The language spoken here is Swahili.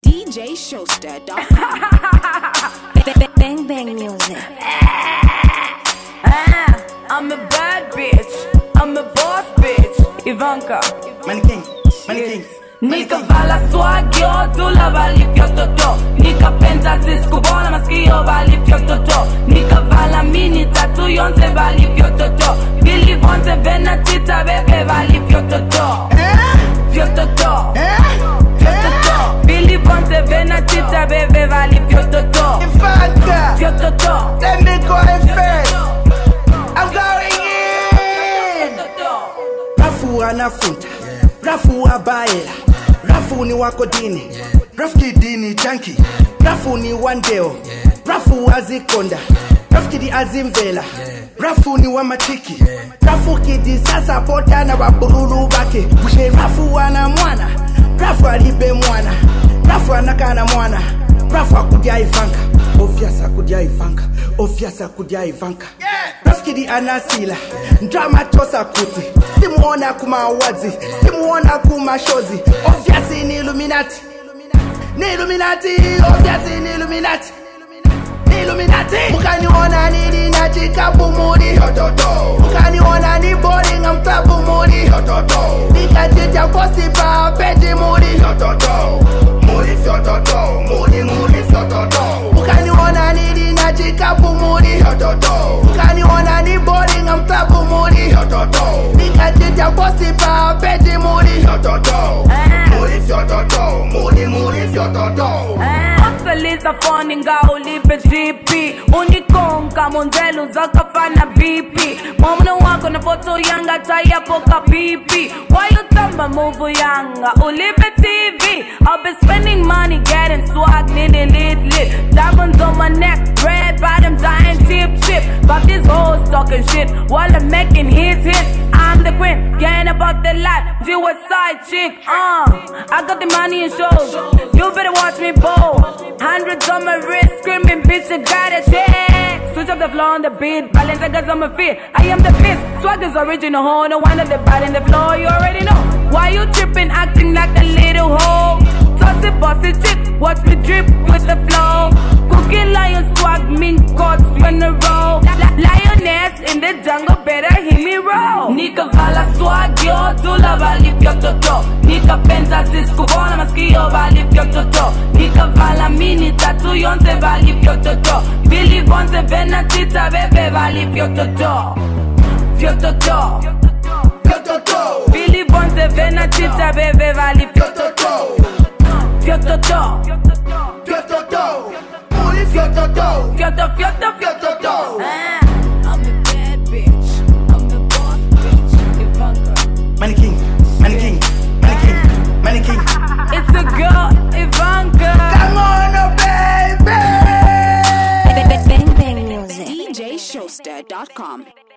DJShowster.com. Bang bang music. I'm a bad bitch. I'm a boss bitch. Ivanka. Money King. Money King. Nika vala swagyo, tula vali fyototo. Nika penta ziskubona maskio vali fyototo. Nika vala mini tatu yonze vali fyototo. Billy Vonze vena tita bebe vali fyototo. Fyototo. Fyototo. Billy Vonze vena tita bebe vali fyototo. Ivanka. Fyototo. Let me go in first. I'm going in. Rafu anafunta. Rafu abaela. Rafu ni wako dini. Rafiki dini janki. Rafu ni wandeo. Rafu azikonda. Rafiki di azimvela. Rafu ni wa matiki. Rafu kidi sasa pota na wabururu bake. Mwishe Rafu ana mwana. Rafu alibe mwana. Rafu anakana mwana. Rafu akudia Ivanka. Ofiasa kudia Ivanka. Ofiasa kudia Ivanka. Rafiki di anasila. Drama tosa kuti. Simuona kuma awards. Simuona kuma shows. Ofiasi ni Illuminati. Ni Illuminati. Ofiasi ni Illuminati. Illuminati. Mukaniona nini nachika bumuri hototo. Mukaniona ni boring amta bumuri hototo. Nikajija posti pa peji muri hototo. Muri hototo. Muri hototo. Mukaniona nini nachika bumuri hototo. Mukaniona ni boring amta bumuri hototo. Nikajija posti pa peji muri hototo. Muri hototo. Muri hototo. Liza phone nga ulipe GP. Unikonga monzelu zakafana BP. Mwana wako na foto yanga taya poka pipi. Why you tamba move yanga ulipe TV. I've been spending money getting swag nini lit. Diamonds on my neck, red bottoms dying chip. But these hoes talking shit while I'm making hits. I'm the queen, getting about the life. Do a side chick, I got the money and shows. You better watch me bow. Hundreds on my wrist, screaming, bitch, you gotta check. Switch up the flow on the beat, balance I got on my feet. I am the fist, swag is original, ho. No wonder they bad in the floor, you already know. Why you tripping, acting like a little hoe? Tossy, bossy chick, watch me drip with the flow. Cookie lion swag, mink coats, in a row. Lioness in the jungle, better hear me roll. Nika vala swag, yo, tula vali fyototo. Nika penta ziskubona maskio vali fyototo. Nika vala mini tatu yonze vali fyototo. Billy Vonze vena tita bebe vali fyototo. Fyototo. Fyototo. Billy Vonze vena tita bebe vali fyototo. Fyototo. Fyototo. Muri fyototo. Fyototo. I'm a bad bitch. I'm a boss bitch. Ivanka. Money King. Money King. Money King. Money King. It's a girl, Ivanka. Come on, oh baby. Bang bang music. DJShowster.com.